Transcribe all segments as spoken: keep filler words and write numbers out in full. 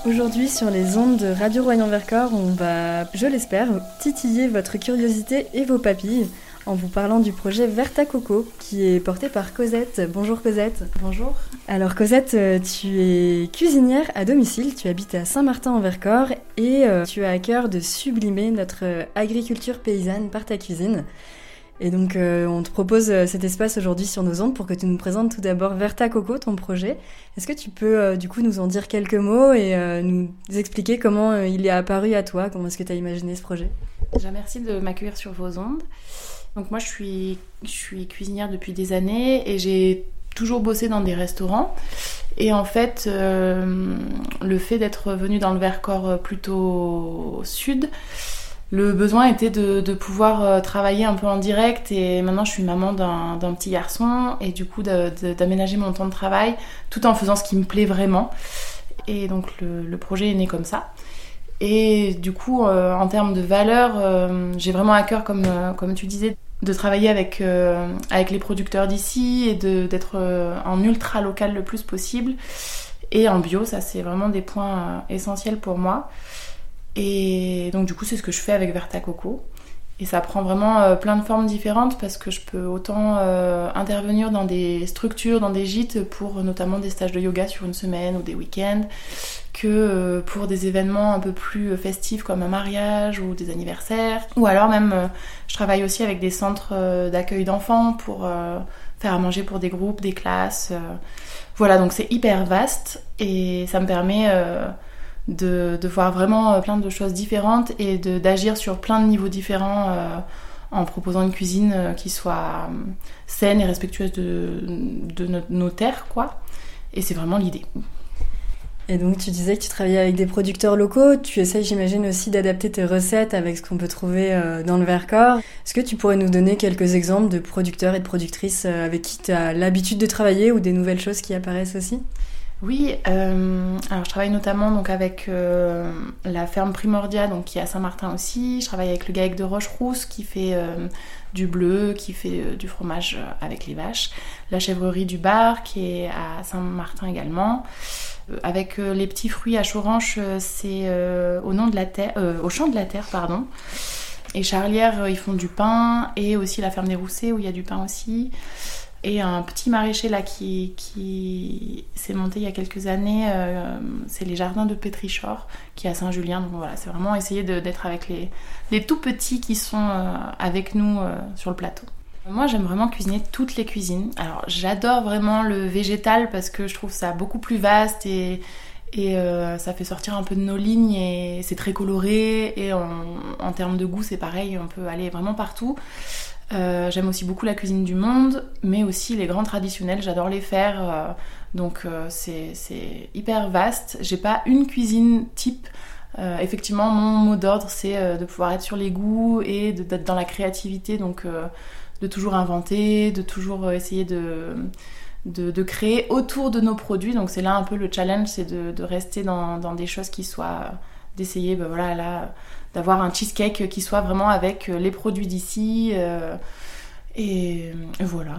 Aujourd'hui, sur les ondes de Radio Royan-Vercors, on va, je l'espère, titiller votre curiosité et vos papilles en vous parlant du projet Vert à Coco, qui est porté par Cosette. Bonjour Cosette. Bonjour. Alors Cosette, tu es cuisinière à domicile, tu habites à Saint-Martin-en-Vercors et tu as à cœur de sublimer notre agriculture paysanne par ta cuisine. Et donc euh, on te propose cet espace aujourd'hui sur nos ondes pour que tu nous présentes tout d'abord Vert à Coco, ton projet. Est-ce que tu peux euh, du coup nous en dire quelques mots et euh, nous expliquer comment euh, il est apparu à toi, comment est-ce que tu as imaginé ce projet ? Déjà merci de m'accueillir sur vos ondes. Donc moi je suis, je suis cuisinière depuis des années et j'ai toujours bossé dans des restaurants. Et en fait, euh, le fait d'être venue dans le Vercors plutôt sud, le besoin était de, de pouvoir travailler un peu en direct. Et maintenant je suis maman d'un, d'un petit garçon et du coup de, de, d'aménager mon temps de travail tout en faisant ce qui me plaît vraiment. Et donc le, le projet est né comme ça. Et du coup, euh, en termes de valeur, euh, j'ai vraiment à cœur, comme, euh, comme tu disais, de travailler avec, euh, avec les producteurs d'ici et de, d'être euh, en ultra local le plus possible. Et en bio, ça c'est vraiment des points euh, essentiels pour moi. Et donc du coup, c'est ce que je fais avec Vert à Coco. Et ça prend vraiment euh, plein de formes différentes parce que je peux autant euh, intervenir dans des structures, dans des gîtes pour notamment des stages de yoga sur une semaine ou des week-ends, que euh, pour des événements un peu plus festifs comme un mariage ou des anniversaires. Ou alors même, euh, je travaille aussi avec des centres euh, d'accueil d'enfants pour euh, faire à manger pour des groupes, des classes. Euh. Voilà, donc c'est hyper vaste et ça me permet... Euh, De, de voir vraiment plein de choses différentes et de, d'agir sur plein de niveaux différents euh, en proposant une cuisine euh, qui soit euh, saine et respectueuse de, de nos, nos terres, quoi. Et c'est vraiment l'idée. Et donc tu disais que tu travaillais avec des producteurs locaux, tu essayes j'imagine aussi d'adapter tes recettes avec ce qu'on peut trouver euh, dans le Vercors. Est-ce que tu pourrais nous donner quelques exemples de producteurs et de productrices euh, avec qui tu as l'habitude de travailler ou des nouvelles choses qui apparaissent aussi ? Oui, euh, alors je travaille notamment donc avec euh, la ferme Primordia, donc qui est à Saint-Martin aussi. Je travaille avec le Gaec de Rocherousse qui fait euh, du bleu, qui fait euh, du fromage avec les vaches. La chèvrerie du Bar qui est à Saint-Martin également. Euh, avec euh, les petits fruits à Choranche, euh, c'est euh, au nom de la terre, euh, au champ de la terre, pardon. Et Charlière, euh, ils font du pain et aussi la ferme des Roussets où il y a du pain aussi. Et un petit maraîcher là qui, qui s'est monté il y a quelques années, euh, c'est les jardins de Pétrichor, qui est à Saint-Julien. Donc voilà, c'est vraiment essayer de, d'être avec les, les tout petits qui sont euh, avec nous euh, sur le plateau. Moi, j'aime vraiment cuisiner toutes les cuisines. Alors, j'adore vraiment le végétal parce que je trouve ça beaucoup plus vaste et, et euh, ça fait sortir un peu de nos lignes et c'est très coloré. Et en, en termes de goût, c'est pareil, on peut aller vraiment partout. Euh, j'aime aussi beaucoup la cuisine du monde, mais aussi les grands traditionnels, j'adore les faire, euh, donc euh, c'est, c'est hyper vaste. J'ai pas une cuisine type. Euh, effectivement, mon mot d'ordre, c'est euh, de pouvoir être sur les goûts et de, d'être dans la créativité, donc euh, de toujours inventer, de toujours essayer de, de, de créer autour de nos produits. Donc c'est là un peu le challenge, c'est de, de rester dans, dans des choses qui soient... d'essayer, ben voilà, là... d'avoir un cheesecake qui soit vraiment avec les produits d'ici euh, et, et voilà.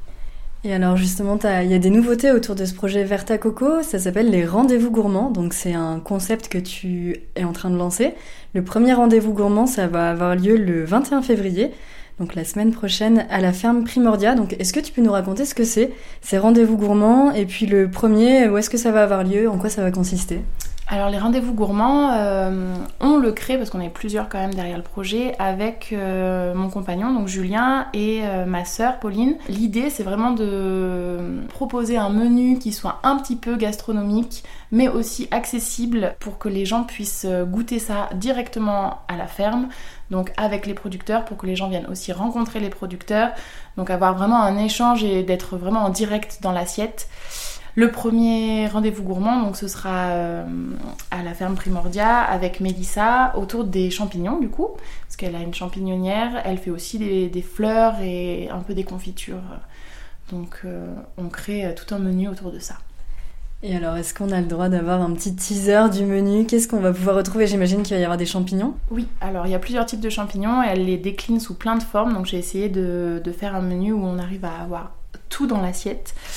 Et alors justement, il y a des nouveautés autour de ce projet Vert à Coco, ça s'appelle les rendez-vous gourmands, donc c'est un concept que tu es en train de lancer. Le premier rendez-vous gourmand, ça va avoir lieu le vingt et un février, donc la semaine prochaine à la ferme Primordia. Donc est-ce que tu peux nous raconter ce que c'est, ces rendez-vous gourmands, et puis le premier, où est-ce que ça va avoir lieu, en quoi ça va consister ? Alors les rendez-vous gourmands, euh, on le crée parce qu'on est plusieurs quand même derrière le projet avec euh, mon compagnon, donc Julien, et euh, ma sœur Pauline. L'idée c'est vraiment de proposer un menu qui soit un petit peu gastronomique mais aussi accessible pour que les gens puissent goûter ça directement à la ferme, donc avec les producteurs, pour que les gens viennent aussi rencontrer les producteurs, donc avoir vraiment un échange et d'être vraiment en direct dans l'assiette. Le premier rendez-vous gourmand, donc ce sera euh, à la ferme Primordia avec Mélissa autour des champignons du coup, parce qu'elle a une champignonnière, elle fait aussi des, des fleurs et un peu des confitures. Donc euh, on crée tout un menu autour de ça. Et alors, est-ce qu'on a le droit d'avoir un petit teaser du menu ? Qu'est-ce qu'on va pouvoir retrouver ? J'imagine qu'il va y avoir des champignons. Oui, alors il y a plusieurs types de champignons et elle les décline sous plein de formes, donc j'ai essayé de, de faire un menu où on arrive à avoir tout dans l'assiette.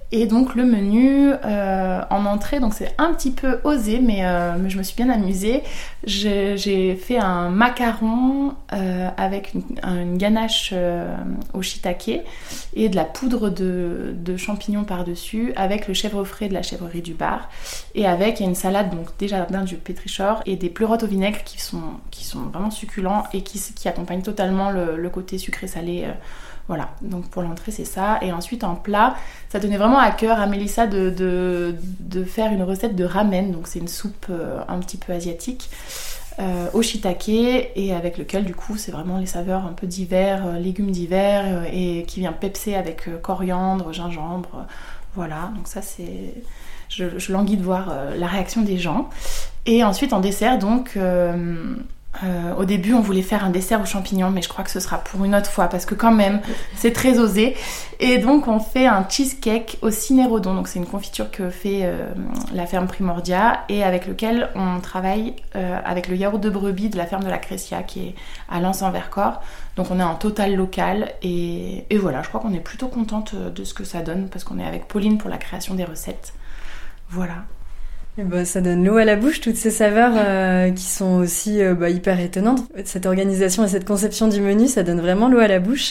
Et donc le menu euh, en entrée, donc c'est un petit peu osé, mais, euh, mais je me suis bien amusée. J'ai, j'ai fait un macaron euh, avec une, une ganache euh, au shiitake et de la poudre de, de champignons par-dessus, avec le chèvre frais de la chèvrerie du bar, et avec une salade, donc des jardins du Pétrichor et des pleurotes au vinaigre qui sont, qui sont vraiment succulents et qui, qui accompagnent totalement le, le côté sucré-salé. Euh, Voilà, donc pour l'entrée c'est ça. Et ensuite en plat, ça tenait vraiment à cœur à Mélissa de, de, de faire une recette de ramen. Donc c'est une soupe euh, un petit peu asiatique euh, au shiitake et avec lequel du coup c'est vraiment les saveurs un peu d'hiver, euh, légumes d'hiver euh, et qui vient pepser avec euh, coriandre, gingembre. Euh, voilà, donc ça c'est... Je, je languis de voir euh, la réaction des gens. Et ensuite en dessert donc... Euh, Euh, au début, on voulait faire un dessert aux champignons, mais je crois que ce sera pour une autre fois parce que quand même, c'est très osé. Et donc, on fait un cheesecake au cinérodon. Donc, c'est une confiture que fait euh, la ferme Primordia et avec lequel on travaille euh, avec le yaourt de brebis de la ferme de la Crescia qui est à Lens en Vercors. Donc, on est en total local et, et voilà, je crois qu'on est plutôt contente de ce que ça donne parce qu'on est avec Pauline pour la création des recettes. Voilà. Et bah, ça donne l'eau à la bouche, toutes ces saveurs euh, qui sont aussi euh, bah, hyper étonnantes. Cette organisation et cette conception du menu, ça donne vraiment l'eau à la bouche.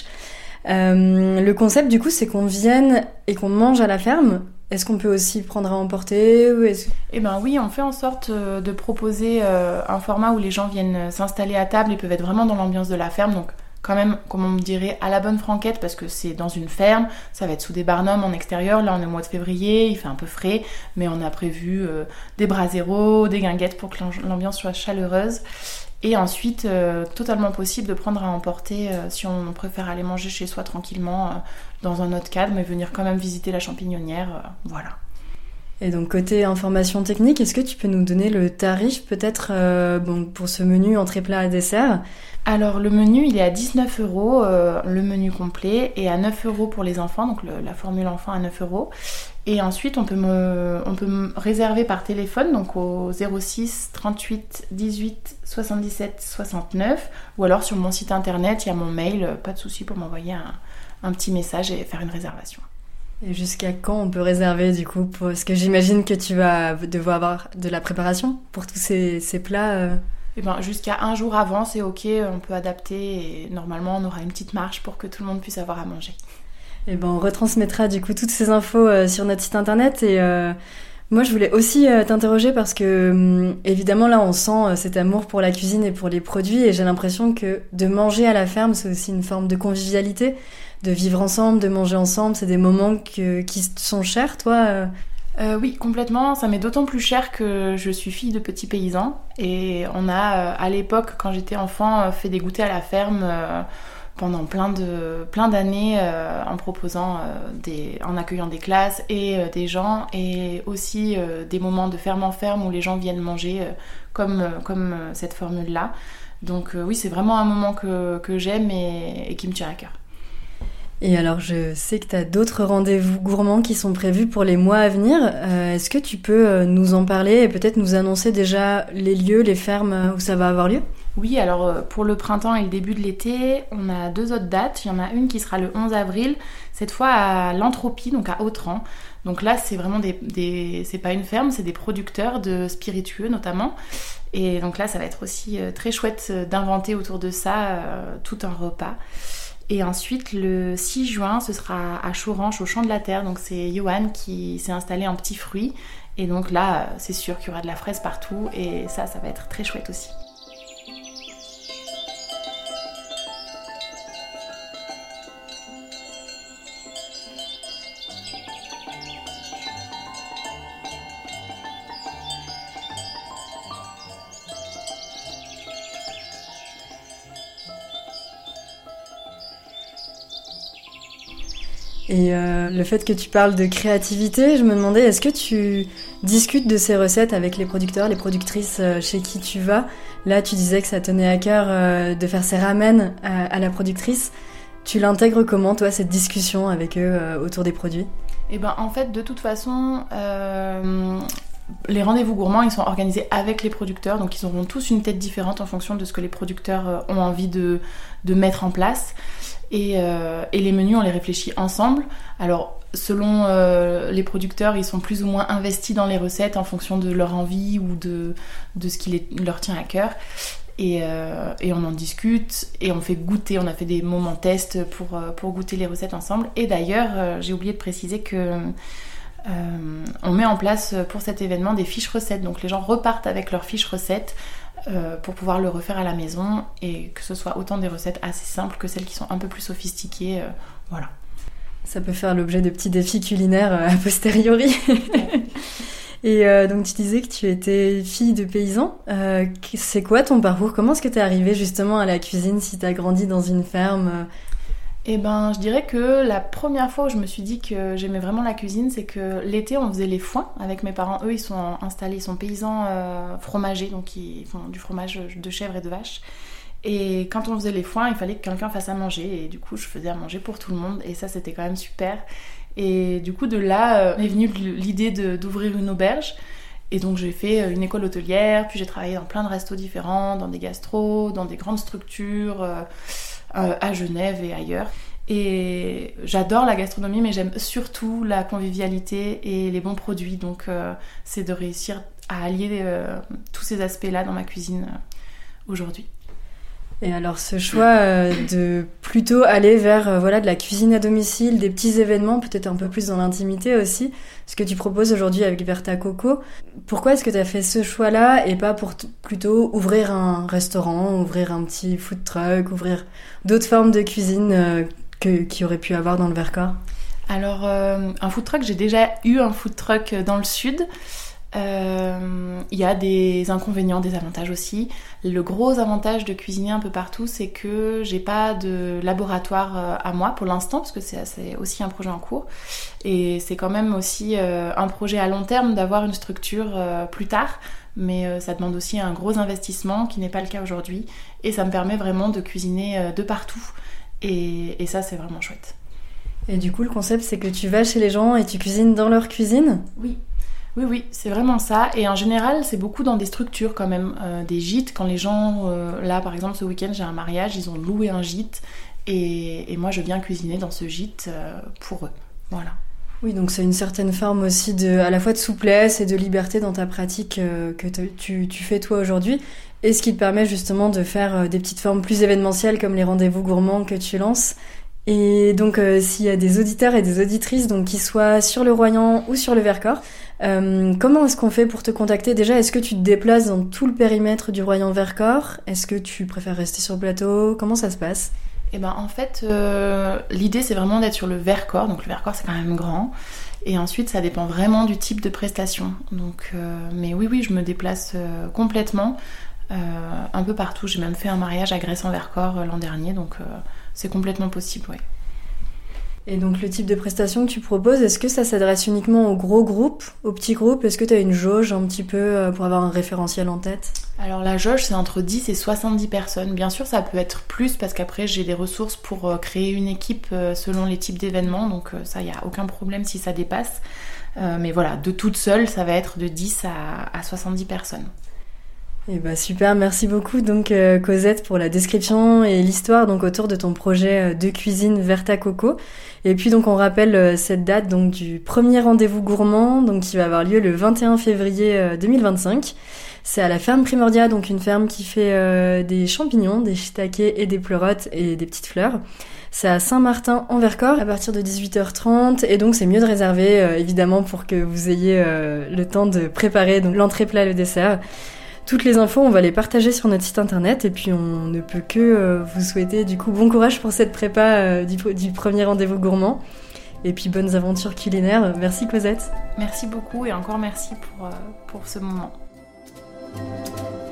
Euh, le concept, du coup, c'est qu'on vienne et qu'on mange à la ferme. Est-ce qu'on peut aussi prendre à emporter ou est-ce... Eh ben oui, on fait en sorte de proposer euh, un format où les gens viennent s'installer à table et peuvent être vraiment dans l'ambiance de la ferme. Donc quand même, comme on me dirait, à la bonne franquette parce que c'est dans une ferme, ça va être sous des barnums en extérieur. Là, on est au mois de février, il fait un peu frais, mais on a prévu euh, des braseros, des guinguettes pour que l'ambiance soit chaleureuse. Et ensuite, euh, totalement possible de prendre à emporter euh, si on préfère aller manger chez soi tranquillement euh, dans un autre cadre, mais venir quand même visiter la champignonnière, euh, voilà. Et donc côté information technique, est-ce que tu peux nous donner le tarif peut-être euh, bon, pour ce menu entrée plat et dessert ? Alors le menu il est à dix-neuf euros, euh, le menu complet, et à neuf euros pour les enfants, donc le, la formule enfant à neuf euros. Et ensuite on peut, me, on peut me réserver par téléphone, donc au zéro six trente-huit dix-huit soixante-dix-sept soixante-neuf, ou alors sur mon site internet, il y a mon mail, pas de souci pour m'envoyer un, un petit message et faire une réservation. Et jusqu'à quand on peut réserver du coup pour... Parce que j'imagine que tu vas devoir avoir de la préparation pour tous ces, ces plats. Euh... Eh ben, jusqu'à un jour avant, c'est ok, on peut adapter et normalement on aura une petite marge pour que tout le monde puisse avoir à manger. Et ben, on retransmettra du coup toutes ces infos euh, sur notre site internet et euh, moi je voulais aussi euh, t'interroger parce que euh, évidemment là on sent euh, cet amour pour la cuisine et pour les produits et j'ai l'impression que de manger à la ferme c'est aussi une forme de convivialité, de vivre ensemble, de manger ensemble, c'est des moments que, qui sont chers toi euh... Euh, oui, complètement. Ça m'est d'autant plus cher que je suis fille de petits paysans. Et on a, à l'époque, quand j'étais enfant, fait des goûters à la ferme euh, pendant plein, de, plein d'années euh, en proposant, euh, des, en accueillant des classes et euh, des gens. Et aussi euh, des moments de ferme en ferme où les gens viennent manger euh, comme, euh, comme euh, cette formule-là. Donc euh, oui, c'est vraiment un moment que, que j'aime et, et qui me tient à cœur. Et alors, je sais que tu as d'autres rendez-vous gourmands qui sont prévus pour les mois à venir. Euh, est-ce que tu peux nous en parler et peut-être nous annoncer déjà les lieux, les fermes où ça va avoir lieu ? Oui, alors pour le printemps et le début de l'été, on a deux autres dates. Il y en a une qui sera le onze avril, cette fois à l'Entropie, donc à Autran. Donc là, c'est vraiment des, des... c'est pas une ferme, c'est des producteurs de spiritueux notamment. Et donc là, ça va être aussi très chouette d'inventer autour de ça euh, tout un repas. Et ensuite, le six juin, ce sera à Chauranche, au Champ de la Terre. Donc c'est Johan qui s'est installé en petits fruits. Et donc là, c'est sûr qu'il y aura de la fraise partout. Et ça, ça va être très chouette aussi. Et euh, le fait que tu parles de créativité, je me demandais, est-ce que tu discutes de ces recettes avec les producteurs, les productrices chez qui tu vas ? Là, tu disais que ça tenait à cœur euh, de faire ces ramen à, à la productrice. Tu l'intègres comment, toi, cette discussion avec eux euh, autour des produits ? Eh ben, en fait, de toute façon, euh, les rendez-vous gourmands, ils sont organisés avec les producteurs, donc ils auront tous une tête différente en fonction de ce que les producteurs ont envie de, de mettre en place. Et, euh, et les menus, on les réfléchit ensemble. Alors, selon euh, les producteurs, ils sont plus ou moins investis dans les recettes en fonction de leur envie ou de, de ce qui les, leur tient à cœur. Et, euh, et on en discute et on fait goûter, on a fait des moments tests pour, pour goûter les recettes ensemble. Et d'ailleurs, euh, j'ai oublié de préciser que euh, on met en place pour cet événement des fiches recettes. Donc les gens repartent avec leurs fiches recettes euh, pour pouvoir le refaire à la maison et que ce soit autant des recettes assez simples que celles qui sont un peu plus sophistiquées. Euh, voilà. Ça peut faire l'objet de petits défis culinaires euh, a posteriori. Et euh, donc tu disais que tu étais fille de paysan. Euh, c'est quoi ton parcours ? Comment est-ce que tu es arrivée justement à la cuisine si tu as grandi dans une ferme ? Eh ben, je dirais que la première fois où je me suis dit que j'aimais vraiment la cuisine, c'est que l'été, on faisait les foins avec mes parents. Eux, ils sont installés, ils sont paysans euh, fromagers, donc ils font du fromage de chèvre et de vache. Et quand on faisait les foins, il fallait que quelqu'un fasse à manger. Et du coup, je faisais à manger pour tout le monde. Et ça, c'était quand même super. Et du coup, de là, euh, est venue l'idée de, d'ouvrir une auberge. Et donc, j'ai fait une école hôtelière, puis j'ai travaillé dans plein de restos différents, dans des gastros, dans des grandes structures, euh, euh, à Genève et ailleurs. Et j'adore la gastronomie, mais j'aime surtout la convivialité et les bons produits. Donc, euh, c'est de réussir à allier euh, tous ces aspects-là dans ma cuisine euh, aujourd'hui. Et alors ce choix euh, de plutôt aller vers euh, voilà, de la cuisine à domicile, des petits événements, peut-être un peu plus dans l'intimité aussi, ce que tu proposes aujourd'hui avec Verta Coco, pourquoi est-ce que tu as fait ce choix-là et pas pour t- plutôt ouvrir un restaurant, ouvrir un petit food truck, ouvrir d'autres formes de cuisine euh, que, qu'il y aurait pu avoir dans le Vercors ? Alors euh, un food truck, j'ai déjà eu un food truck dans le sud. Il euh, y a des inconvénients, des avantages aussi. Le gros avantage de cuisiner un peu partout, c'est que j'ai pas de laboratoire à moi pour l'instant, parce que c'est, c'est aussi un projet en cours. Et c'est quand même aussi euh, un projet à long terme d'avoir une structure euh, plus tard. Mais euh, ça demande aussi un gros investissement qui n'est pas le cas aujourd'hui. Et ça me permet vraiment de cuisiner euh, de partout. Et, et ça, c'est vraiment chouette. Et du coup, le concept, c'est que tu vas chez les gens et tu cuisines dans leur cuisine ? Oui. Oui, oui, c'est vraiment ça. Et en général, c'est beaucoup dans des structures quand même, euh, des gîtes. Quand les gens, euh, là par exemple ce week-end, j'ai un mariage, ils ont loué un gîte. Et, et moi, je viens cuisiner dans ce gîte euh, pour eux. Voilà. Oui, donc c'est une certaine forme aussi de, à la fois de souplesse et de liberté dans ta pratique euh, que te, tu, tu fais toi aujourd'hui. Et ce qui te permet justement de faire euh, des petites formes plus événementielles comme les rendez-vous gourmands que tu lances. Et donc, euh, s'il y a des auditeurs et des auditrices, donc qui soient sur le Royan ou sur le Vercors, euh, comment est-ce qu'on fait pour te contacter ? Déjà, est-ce que tu te déplaces dans tout le périmètre du Royan-Vercors ? Est-ce que tu préfères rester sur le plateau ? Comment ça se passe ? Eh ben, en fait, euh, l'idée, c'est vraiment d'être sur le Vercors. Donc, le Vercors, c'est quand même grand. Et ensuite, ça dépend vraiment du type de prestation. Donc, euh, mais oui, oui, je me déplace euh, complètement, euh, un peu partout. J'ai même fait un mariage à Grèce-en-Vercors euh, l'an dernier, donc euh, c'est complètement possible, oui. Et donc le type de prestation que tu proposes, est-ce que ça s'adresse uniquement aux gros groupes, aux petits groupes ? Est-ce que tu as une jauge un petit peu pour avoir un référentiel en tête ? Alors la jauge, c'est entre dix et soixante-dix personnes. Bien sûr, ça peut être plus parce qu'après, j'ai des ressources pour créer une équipe selon les types d'événements. Donc ça, il n'y a aucun problème si ça dépasse. Euh, mais voilà, de toute seule, ça va être de dix à soixante-dix personnes. Eh ben super, merci beaucoup donc euh, Cosette pour la description et l'histoire donc autour de ton projet de cuisine Verta Coco. Et puis donc on rappelle euh, cette date donc du premier rendez-vous gourmand donc qui va avoir lieu le vingt et un février euh, deux mille vingt-cinq. C'est à la ferme Primordia, donc une ferme qui fait euh, des champignons, des shiitakes et des pleurotes et des petites fleurs. C'est à Saint-Martin en Vercors à partir de dix-huit heures trente et donc c'est mieux de réserver euh, évidemment pour que vous ayez euh, le temps de préparer donc l'entrée plat, le dessert. Toutes les infos, on va les partager sur notre site internet et puis on ne peut que euh, vous souhaiter du coup bon courage pour cette prépa euh, du, du premier rendez-vous gourmand et puis bonnes aventures culinaires. Merci Cosette. Merci beaucoup et encore merci pour, euh, pour ce moment.